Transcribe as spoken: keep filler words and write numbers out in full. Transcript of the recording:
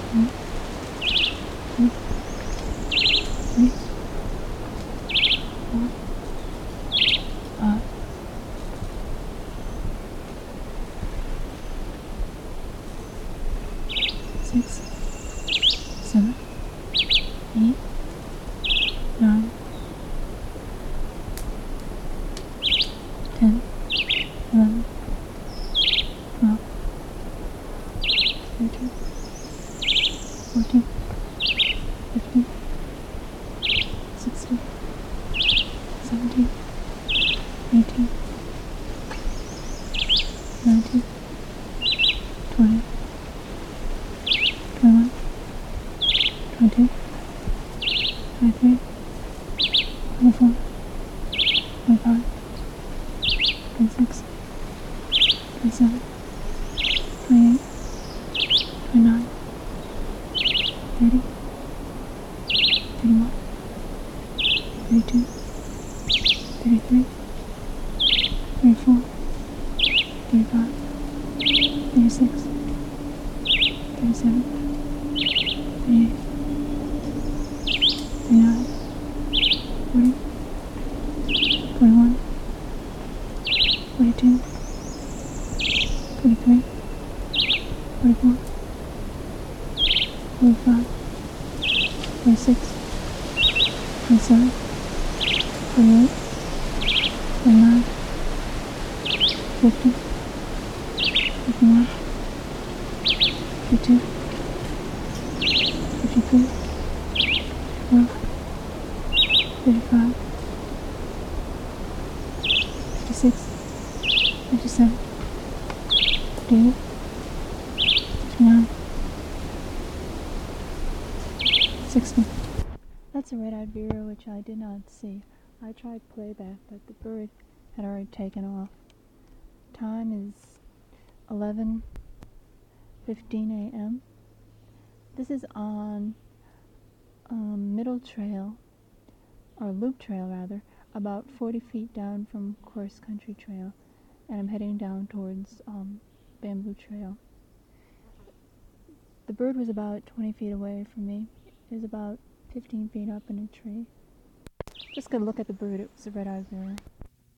One, two, three, four, five, six, seven, eight, nine, ten, eleven, twelve, thirteen, fourteen, fifteen, sixteen, seventeen, eighteen, nineteen, twenty, twenty-one, twenty-two, twenty-three, twenty-four, twenty-five, twenty-six, twenty-seven, twenty-eight, twenty-nine, thirty, thirty-one, thirty-two, thirty-three, thirty-four, thirty-five, thirty-six, thirty-seven, thirty-eight, thirty-nine, forty, forty-one, forty-two, forty-three, forty-four, forty-five, forty-six, forty-seven, forty-eight, forty-nine, fifty, fifty-one, fifty-two, fifty-three, fifty-four, fifty-five, fifty-six, fifty-seven, fifty-eight, fifty-nine, sixty. That's a red-eyed vireo which I did not see. I tried playback, but the bird had already taken off. Time is eleven fifteen a m This is on um, Middle Trail, or Loop Trail rather, about forty feet down from Course Country Trail, and I'm heading down towards um, Bamboo Trail. The bird was about twenty feet away from me. It was about fifteen feet up in a tree. Just gonna look at the bird. It was a red-eyed vireo.